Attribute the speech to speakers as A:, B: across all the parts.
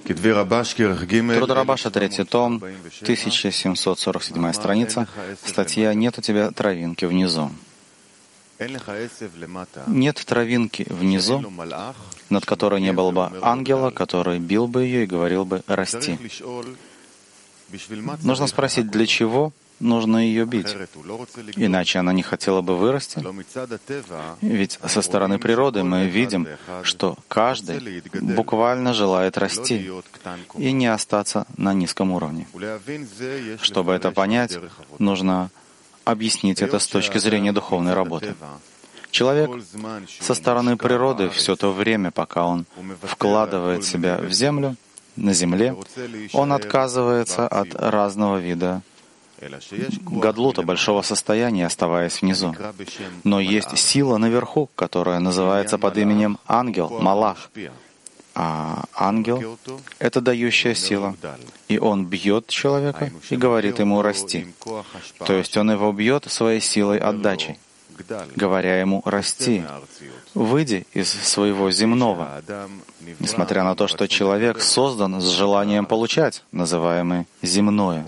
A: Труд Рабаша, 3 том, 1747 страница, статья «Нет у тебя травинки внизу». Нет травинки внизу, над которой не было бы ангела, который бил бы ее и говорил бы «расти». Нужно спросить, для чего нужно ее бить? Иначе она не хотела бы вырасти. Ведь со стороны природы мы видим, что каждый буквально желает расти и не остаться на низком уровне. Чтобы это понять, нужно объяснить это с точки зрения духовной работы. Человек со стороны природы все то время, пока он вкладывает себя в землю, на земле, он отказывается от разного вида гадлута, большого состояния, оставаясь внизу. Но есть сила наверху, которая называется под именем ангел, малах. А ангел — это дающая сила. И он бьет человека и говорит ему расти. То есть он его бьет своей силой отдачи, говоря ему расти, выйди из своего земного. Несмотря на то, что человек создан с желанием получать, называемое земное.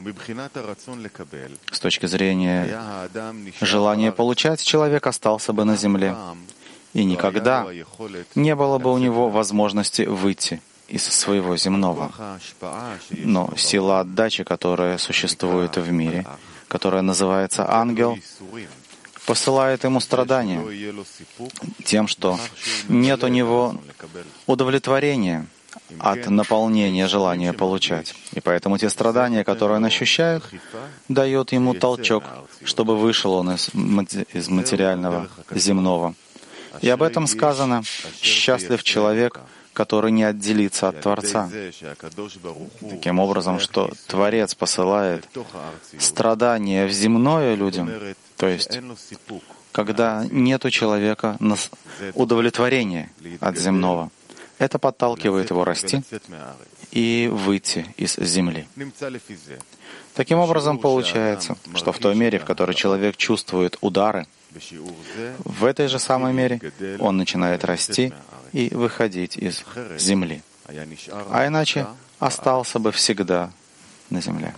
A: С точки зрения желания получать, человек остался бы на земле. И никогда не было бы у него возможности выйти из своего земного. Но сила отдачи, которая существует в мире, которая называется ангел, посылает ему страдания тем, что нет у него удовлетворения от наполнения желания получать. И поэтому те страдания, которые он ощущает, дают ему толчок, чтобы вышел он из материального, земного. И об этом сказано: «Счастлив человек, который не отделится от Творца». Таким образом, что Творец посылает страдания в земное людям, то есть когда нет у человека удовлетворения от земного. Это подталкивает его расти и выйти из земли. Таким образом, получается, что в той мере, в которой человек чувствует удары, в этой же самой мере он начинает расти и выходить из земли. А иначе остался бы всегда на земле.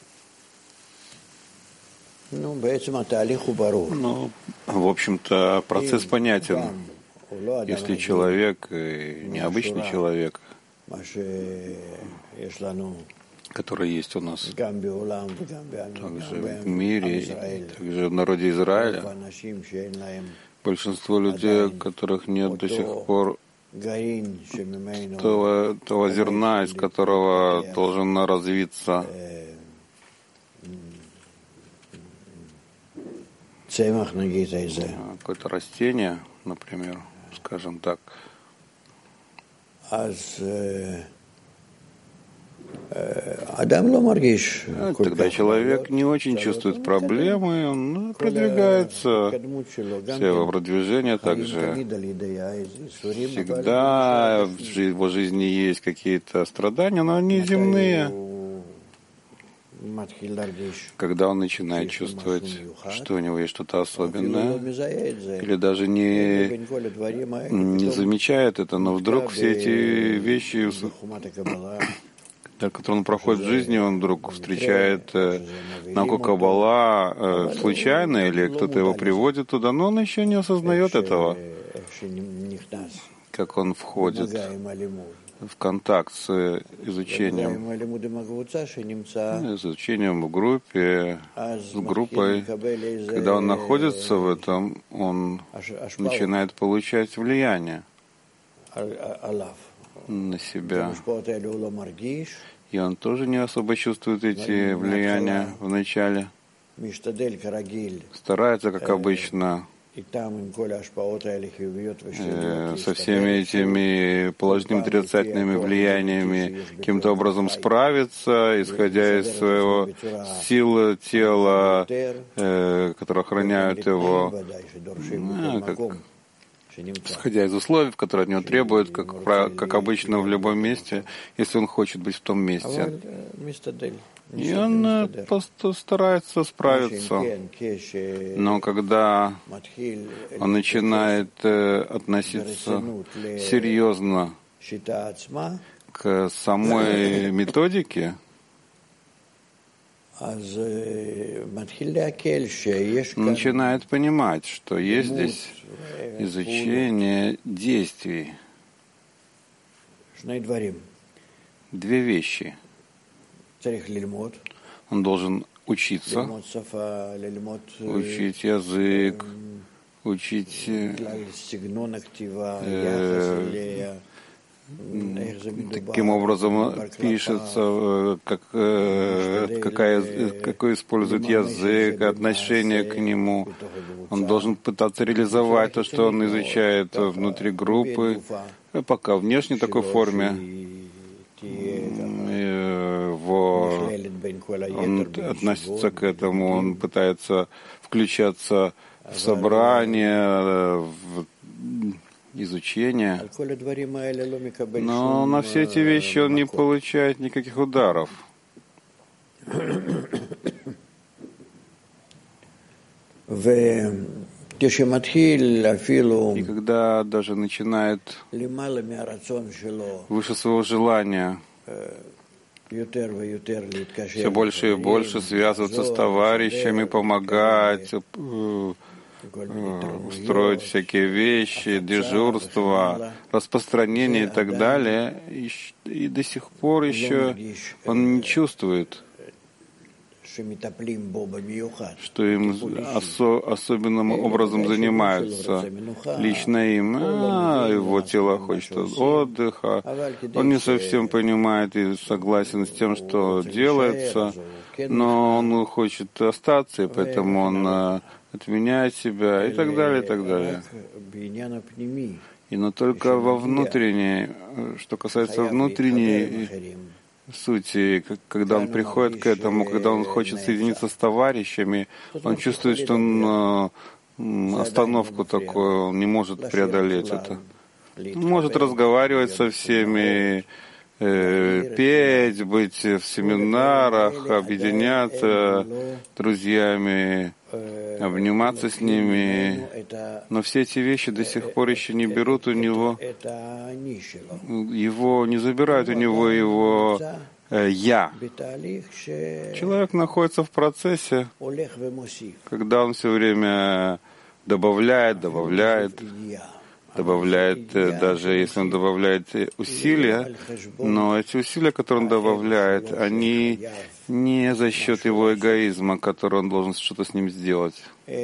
B: В общем-то, процесс понятен. Если человек, необычный человек, который есть у нас также в мире, также в народе Израиля, большинство людей, у которых нет до сих пор того зерна, из которого должен развиться какое-то растение, например, скажем так. Тогда человек не очень чувствует проблемы, он продвигается, все его продвижения также. Всегда в его жизни есть какие-то страдания, но они земные. Когда он начинает чувствовать, что у него есть что-то особенное, или даже не замечает это, но вдруг все эти вещи, которые он проходит в жизни, он вдруг встречает науку Каббала случайно, или кто-то его приводит туда, но он еще не осознает этого, как он входит в контакт с изучением в группе, с группой. Когда он находится в этом, он начинает получать влияние на себя. И он тоже не особо чувствует эти влияния в начале. Старается, как обычно, со всеми этими положительными и отрицательными влияниями каким-то образом справиться, исходя из своего силы тела, которые охраняют его, исходя из условий, которые от него требуют, как обычно в любом месте, если он хочет быть в том месте. И он старается справиться. Но когда он начинает относиться серьезно к самой методике, начинает понимать, что есть здесь изучение действий. Две вещи. Он должен учиться, учить язык, учить таким образом пишется, какой использует язык, отношение к нему. Он должен пытаться реализовать то, что он изучает внутри группы, пока в внешней такой форме. Он относится к этому, он пытается включаться в собрание, в изучение. Но на все эти вещи он не получает никаких ударов. И когда даже начинает выше своего желания все больше и больше связываться с товарищами, помогать, устроить всякие вещи, дежурства, распространение и так далее, и до сих пор еще он не чувствует, что им особенным образом занимаются, лично им, его тело хочет отдыха, он не совсем понимает и согласен с тем, что делается, но он хочет остаться, и поэтому он отменяет себя, и так далее, и так далее. Но только во внутренней, что касается внутренней сути, когда он приходит к этому, когда он хочет соединиться с товарищами, он чувствует, что он остановку такую, он не может преодолеть это. Он может разговаривать со всеми, петь, быть в семинарах, объединяться друзьями, обниматься с ними, но все эти вещи до сих пор еще не берут у него, не забирают у него его «я». Человек находится в процессе, когда он все время добавляет, даже если он добавляет усилия, но эти усилия, которые он добавляет, они не за счет его эгоизма, который он должен что-то с ним сделать.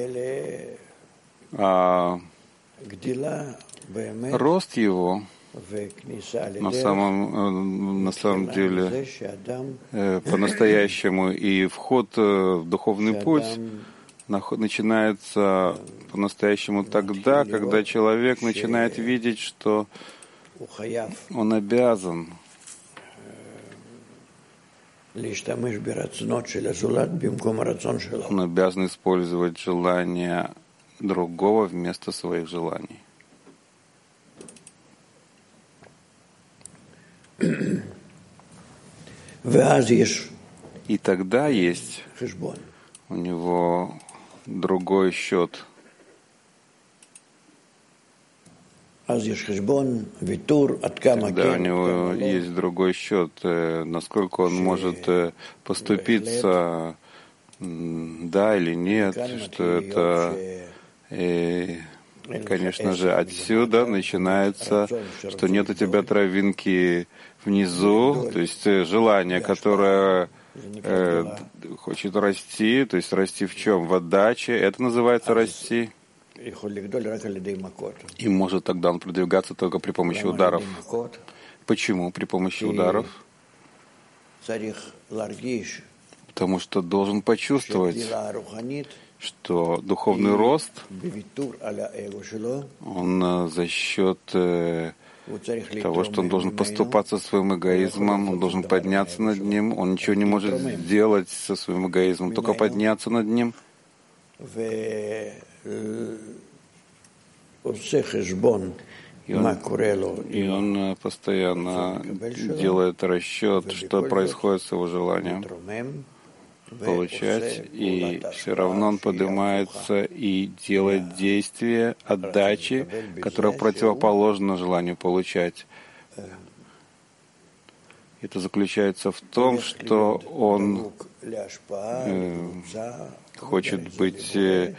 B: А рост его на самом деле по-настоящему и вход в духовный путь начинается по-настоящему тогда, когда человек начинает видеть, что он обязан использовать желания другого вместо своих желаний. И тогда есть у него другой счет. Тогда у него есть другой счет, насколько он может поступиться, да или нет, что это, конечно же, отсюда начинается, что нет у тебя травинки внизу, то есть желание, которое хочет расти, то есть расти в чем? В отдаче, это называется расти. И может тогда он продвигаться только при помощи ударов. Почему при помощи ударов? Потому что должен почувствовать, что духовный рост, он за счет того, что он должен поступаться своим эгоизмом, он должен подняться над ним, он ничего не может сделать со своим эгоизмом, только подняться над ним. И он постоянно делает расчет, что происходит с его желанием получать, и все равно он поднимается и делает действие отдачи, которое противоположно желанию получать. Это заключается в том, что он хочет быть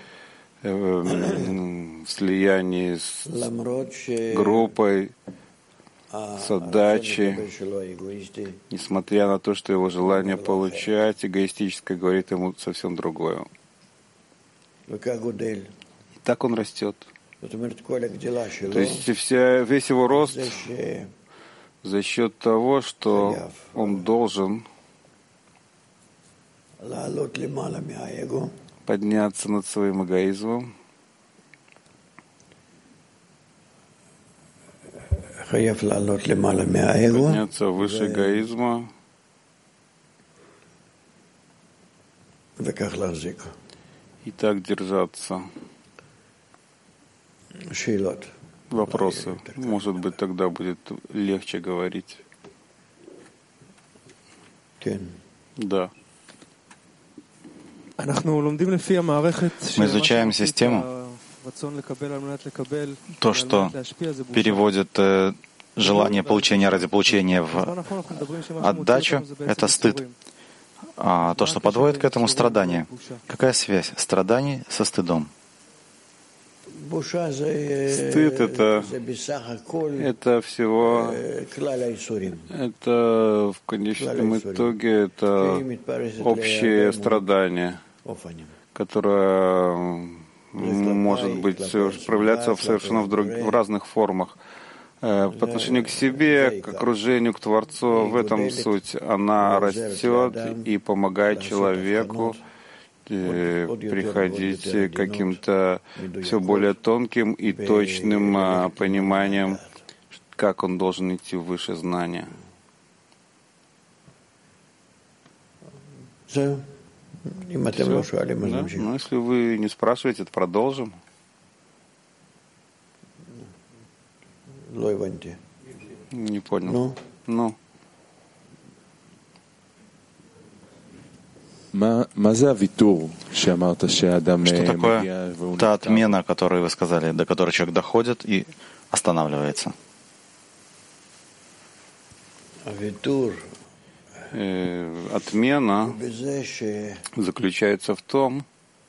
B: в слиянии с группой, с отдачей, несмотря на то, что его желание получать эгоистическое говорит ему совсем другое. И так он растет. То есть весь его рост за счет того, что он должен подняться над своим эгоизмом, подняться выше эгоизма и так держаться. Вопросы. Может быть, тогда будет легче говорить. Да.
A: Мы изучаем систему, то, что переводит желание получения ради получения в отдачу, это стыд. А то, что подводит к этому, страдание. Какая связь страданий со стыдом?
B: Стыд это всего, это в конечном итоге это общее страдание, которое может быть проявляться совершенно в разных формах. По отношению к себе, к окружению, к Творцу, в этом суть. Она растет и помогает человеку приходить к каким-то все более тонким и точным пониманием, как он должен идти выше знания. Все? Да? Ну, если вы не спрашиваете, то продолжим. Не понял. Ну.
A: Что такое та отмена, которую вы сказали, до которой человек доходит и останавливается?
B: Отмена заключается в том,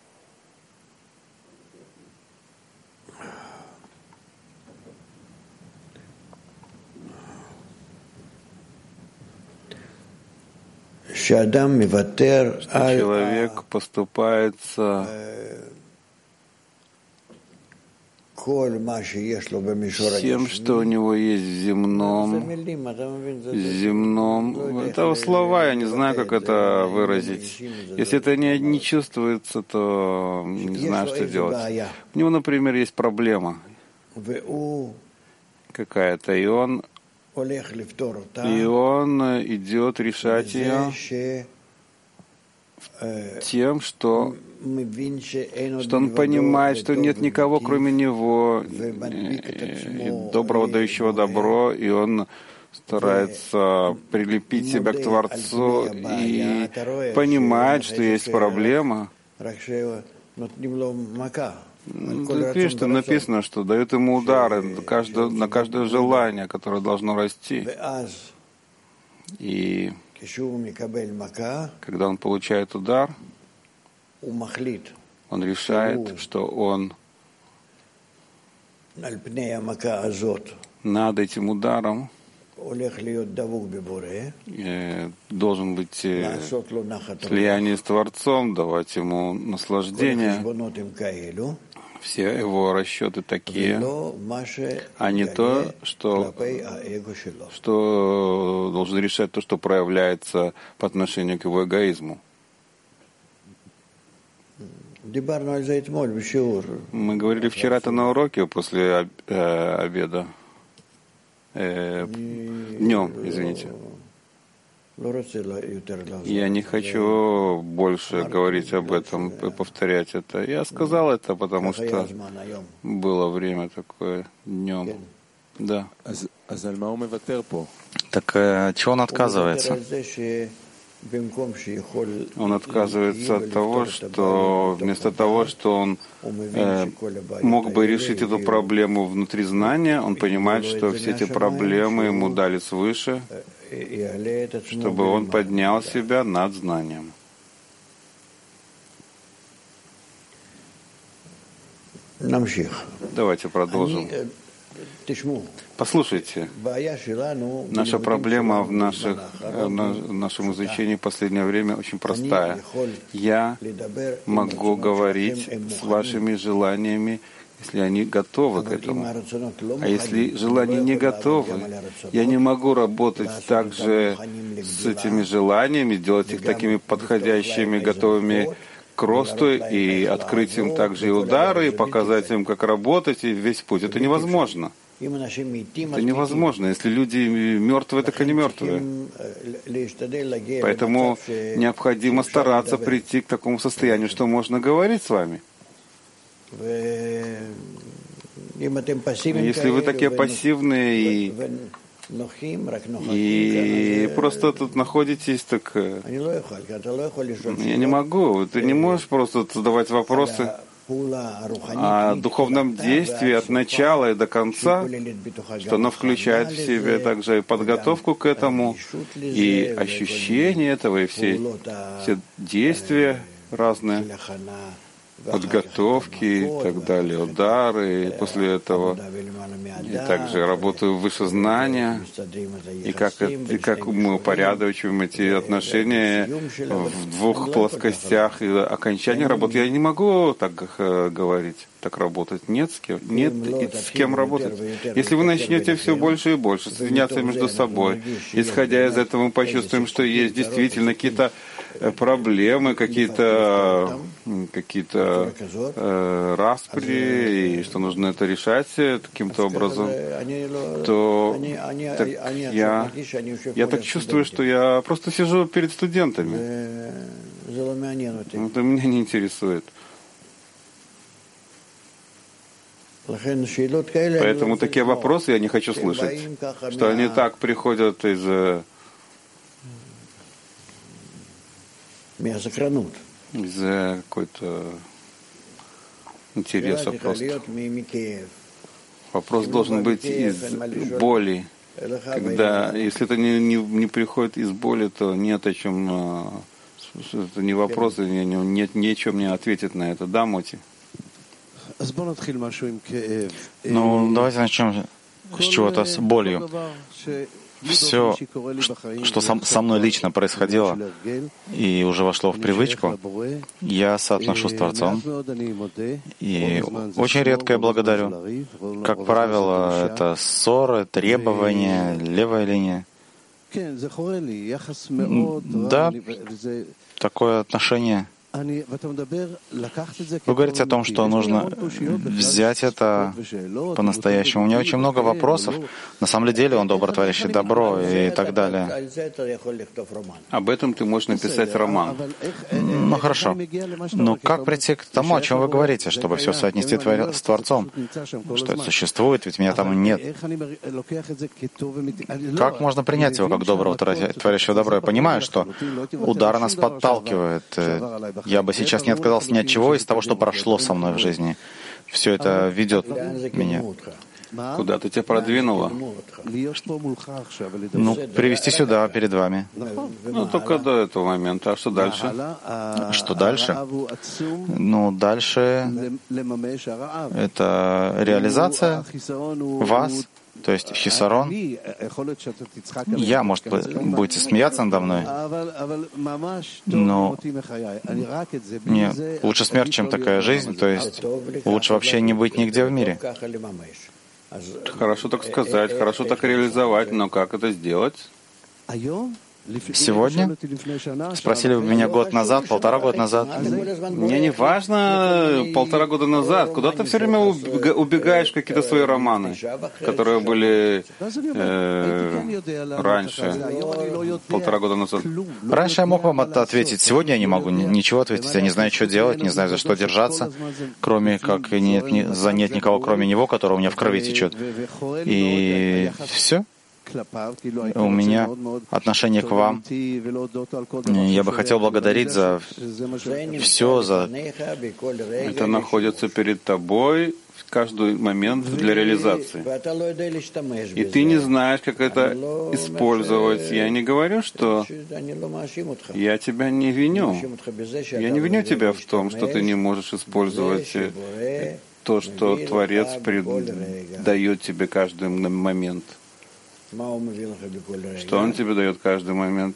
B: что человек поступается тем, что у него есть в земном. Это слова, я не знаю, как это выразить. Если это не чувствуется, то не знаю, что делать. У него, например, есть проблема какая-то, и он идет решать ее тем, что он понимает, что нет никого, кроме него, доброго, дающего добро, и он старается прилепить себя к Творцу и понимает, что есть проблема. Видишь, что написано, что дают ему удары на каждое желание, которое должно расти. И когда он получает удар, он решает, что он над этим ударом должен быть в слиянии с Творцом, давать ему наслаждение. Все его расчеты такие, а не то, что должен решать то, что проявляется по отношению к его эгоизму. Мы говорили вчера это на уроке после обеда. Днем, извините. Я не хочу больше говорить об этом и повторять это. Я сказал это, потому что было время такое днем. Да.
A: Так чего он отказывается?
B: Он отказывается от того, что вместо того, что он мог бы решить эту проблему внутри знания, он понимает, что все эти проблемы ему дали свыше, чтобы он поднял себя над знанием. Давайте продолжим. Послушайте, наша проблема в нашем изучении в последнее время очень простая. Я могу говорить с вашими желаниями, если они готовы к этому. А если желания не готовы, я не могу работать также с этими желаниями, делать их такими подходящими, готовыми к росту, и открыть им также и удары, и показать им, как работать, и весь путь. Это невозможно. Это невозможно. Если люди мертвые, так они мертвые. Поэтому необходимо стараться прийти к такому состоянию, что можно говорить с вами. Если вы такие пассивные и просто тут находитесь, так я не могу. Ты не можешь просто задавать вопросы о духовном действии от начала и до конца, что оно включает в себя также и подготовку к этому, и ощущение этого, и все действия разные, подготовки и так далее, удары, и после этого и также работаю выше знания, и как мы упорядочиваем эти отношения в двух плоскостях и окончание работы. Я не могу так говорить, так работать. Нет с кем работать. Если вы начнете все больше и больше соединяться между собой, исходя из этого мы почувствуем, что есть действительно какие-то проблемы, какие-то распри, и что нужно это решать каким-то образом, то я так чувствую, что я просто сижу перед студентами. Это меня не интересует. Поэтому такие вопросы я не хочу слышать, что они так приходят из какой-то интереса просто. Вопрос должен быть из боли. Если это не приходит из боли, то нет о чем, это не вопрос, нет нечего мне ответить на это. Да, Моти?
A: Ну, давайте начнем с чего-то, с болью. Все, что со мной лично происходило и уже вошло в привычку, я соотношу с Творцом. И очень редко я благодарю. Как правило, это ссоры, требования, левая линия. Да, такое отношение. Вы говорите о том, что нужно взять это по-настоящему. У меня очень много вопросов. На самом деле он добро творящий добро и так далее.
B: Об этом ты можешь написать роман.
A: Ну хорошо. Но как прийти к тому, о чем вы говорите, чтобы все соотнести с Творцом? Что это существует, ведь меня там нет. Как можно принять его как доброго творящего добро? Я понимаю, что удар нас подталкивает. Я бы сейчас не отказался ни от чего из того, что прошло со мной в жизни. Все это ведет меня.
B: Куда ты тебя продвинуло?
A: Ну, привести сюда, перед вами.
B: Ну, только до этого момента. А что дальше?
A: Что дальше? Ну, дальше это реализация вас, то есть хисарон. Я, может, будете смеяться надо мной, но нет, лучше смерть, чем такая жизнь, то есть лучше вообще не быть нигде в мире.
B: Хорошо так сказать, хорошо так реализовать, но как это сделать?
A: Сегодня? Спросили вы меня год назад, 1,5 года назад.
B: Мне не важно 1,5 года назад. Куда ты все время убегаешь в какие-то свои романы, которые были раньше, 1,5 года назад.
A: Раньше я мог вам ответить. Сегодня я не могу ничего ответить. Я не знаю, что делать, не знаю, за что держаться, кроме как нет никого, кроме него, который у меня в крови течет. И все. у меня отношение к вам. Я бы хотел благодарить за все, за...
B: Это находится перед тобой в каждый момент для реализации. И ты не знаешь, как это использовать. Я не говорю, что я тебя не виню. Я не виню тебя в том, что ты не можешь использовать то, что Творец дает тебе каждый момент. Что Он тебе дает каждый момент?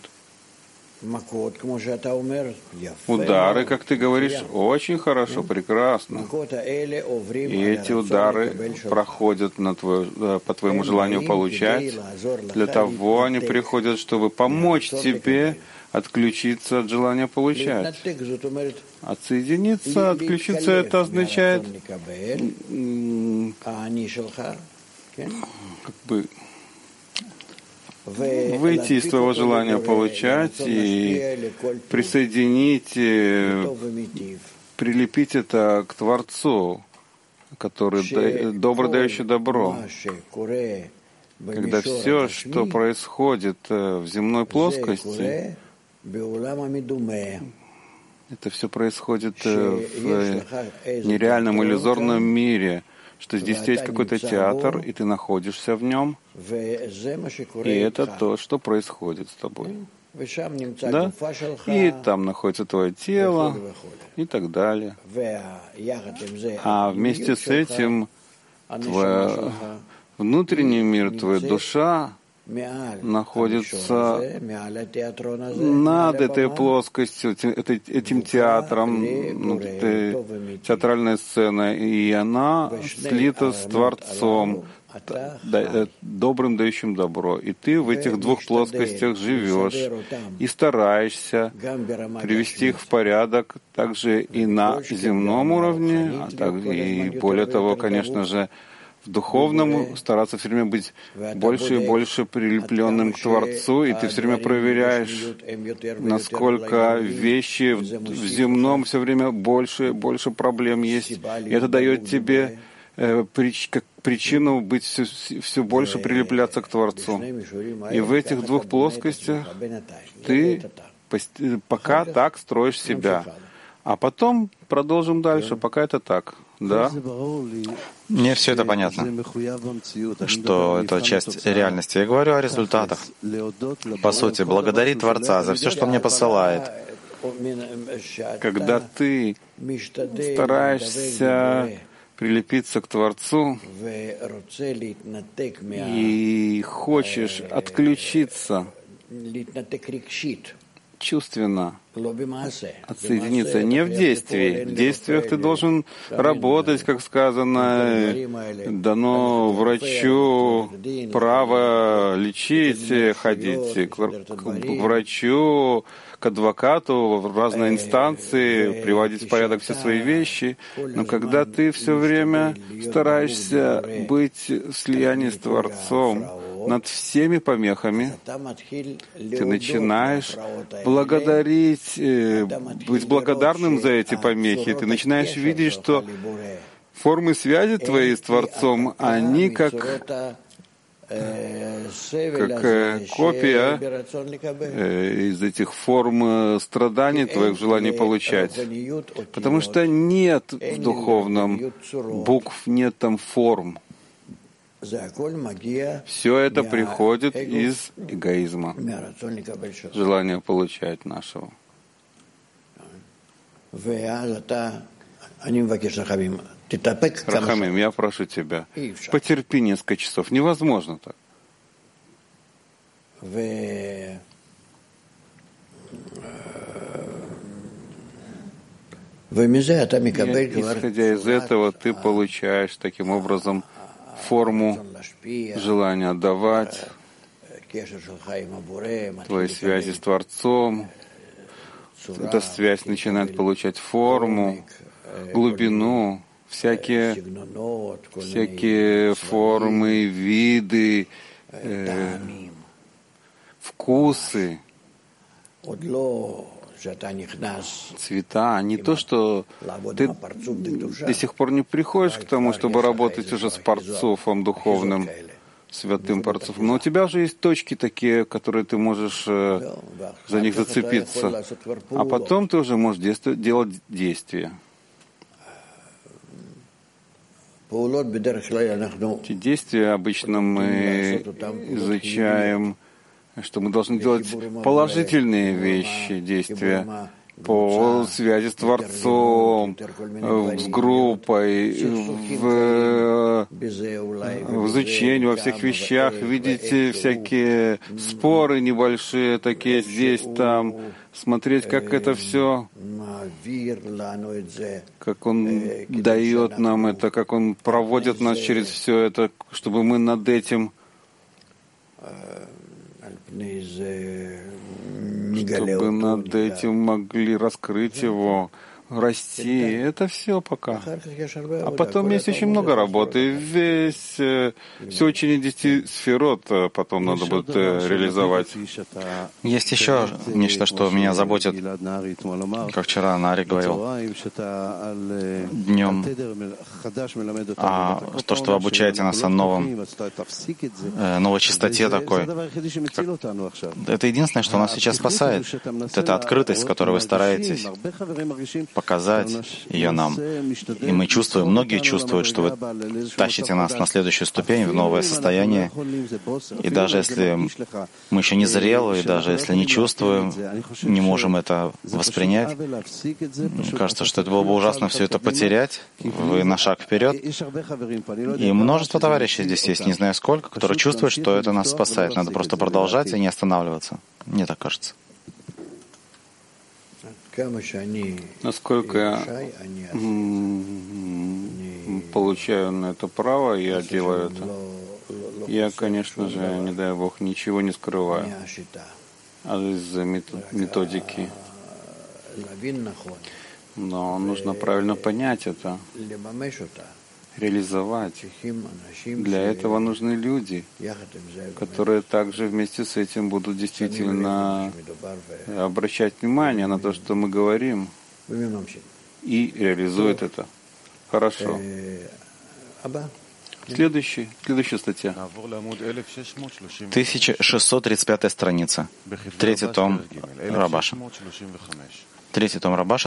B: Удары, как ты говоришь, очень хорошо, прекрасно. И эти удары проходят по твоему желанию получать. Для того они приходят, чтобы помочь тебе отключиться от желания получать. Отсоединиться, отключиться, это означает как бы выйти из твоего желания получать и присоединить, прилепить это к Творцу, который добро дающий добро. Когда все, что происходит в земной плоскости, это все происходит в нереальном иллюзорном мире, что здесь есть какой-то театр, и ты находишься в нем, и это то, что происходит с тобой. Да? И там находится твое тело, и так далее. А вместе с этим твой внутренний мир, твоя душа находится над этой плоскостью, этим театром, театральной сценой, и она слита с Творцом, добрым, дающим добро. И ты в этих двух плоскостях живешь и стараешься привести их в порядок также и на земном уровне, и более того, конечно же, в духовном стараться все время быть больше и больше прилепленным к Творцу, и ты все время проверяешь, насколько вещи в земном все время больше и больше проблем есть. И это дает тебе как причину быть все больше прилепляться к Творцу. И в этих двух плоскостях ты пока так строишь себя. А потом продолжим дальше, пока это так. Да?
A: Мне все это понятно, что это часть реальности. Я говорю о результатах. По сути, благодарить Творца за все, что мне посылает.
B: Когда ты стараешься прилепиться к Творцу и хочешь отключиться чувственно, отсоединиться не в действии. В действиях ты должен работать, как сказано, дано врачу право лечить, ходить к врачу, к адвокату, в разные инстанции, приводить в порядок все свои вещи. Но когда ты все время стараешься быть в слиянии с Творцом над всеми помехами, ты начинаешь благодарить, быть благодарным за эти помехи. Ты начинаешь видеть, что формы связи твоей с Творцом, они как копия из этих форм страданий твоих желаний получать. Потому что нет в духовном букв, нет там форм. Все это приходит из эгоизма, желания получать нашего. Рахамим, я прошу тебя, потерпи несколько часов. Невозможно так. И, исходя из этого, ты получаешь таким образом форму желания давать, твоей связи с Творцом. Эта связь начинает получать форму, глубину, всякие формы, виды, вкусы, цвета. Не то, что ты до сих пор не приходишь к тому, чтобы работать уже с парцуфом духовным. святым парцуфом. Но у тебя уже есть точки такие, которые ты можешь за них зацепиться. А потом ты уже можешь делать действия. Эти действия обычно мы изучаем, что мы должны делать положительные вещи, действия по связи с Творцом, с группой, в изучении, во всех вещах. Видите всякие споры небольшие, такие здесь, там, смотреть, как это все, как Он дает нам это, как Он проводит нас через все это, чтобы мы над этим могли раскрыть его, расти. Это все пока. А потом есть очень много работы. Все учение 10 сферот потом надо будет реализовать.
A: Есть еще нечто, что меня заботит, как вчера Нари говорил днем, то, что вы обучаете нас о новой чистоте такой. Это единственное, что нас сейчас спасает. Это открытость, с которой вы стараетесь показать ее нам. И мы чувствуем, многие чувствуют, что вы тащите нас на следующую ступень, в новое состояние. И даже если мы еще не зрелые, даже если не чувствуем, не можем это воспринять, кажется, что это было бы ужасно все это потерять. Вы на шаг вперед. И множество товарищей здесь есть, не знаю сколько, которые чувствуют, что это нас спасает. Надо просто продолжать и не останавливаться. Мне так кажется.
B: Насколько я получаю на это право, я делаю это. Я, конечно же, не дай Бог, ничего не скрываю. А из-за методики. Но нужно правильно понять это, реализовать. Для этого нужны люди, которые также вместе с этим будут действительно обращать внимание на то, что мы говорим, и реализуют это. Хорошо. Следующая статья.
A: 1635 страница. Третий том Рабаша.